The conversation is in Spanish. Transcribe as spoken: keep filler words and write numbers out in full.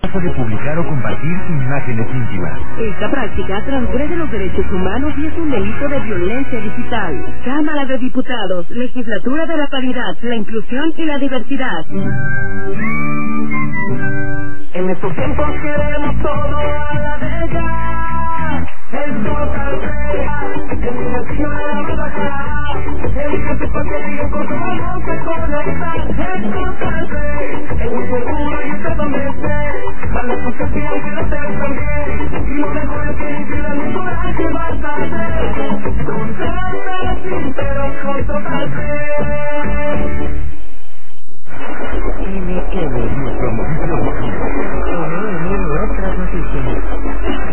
de publicar o compartir imágenes íntimas. Esta práctica transgrede los derechos humanos y es un delito de violencia digital. Cámara de Diputados, Legislatura de la Paridad, la Inclusión y la Diversidad. En estos tiempos queremos todo a la de ya. El total real, en dirección a la verdad. El que sepa que diga con cómo se conecta. El total real, es muy seguro y usted también sé. Dale tu confianza y no te ves también. Y lo mejor es que ni siquiera ni coraje vas a hacer. Contrata así, pero con total real. N N, nuestro movimiento. N N, otras noticias.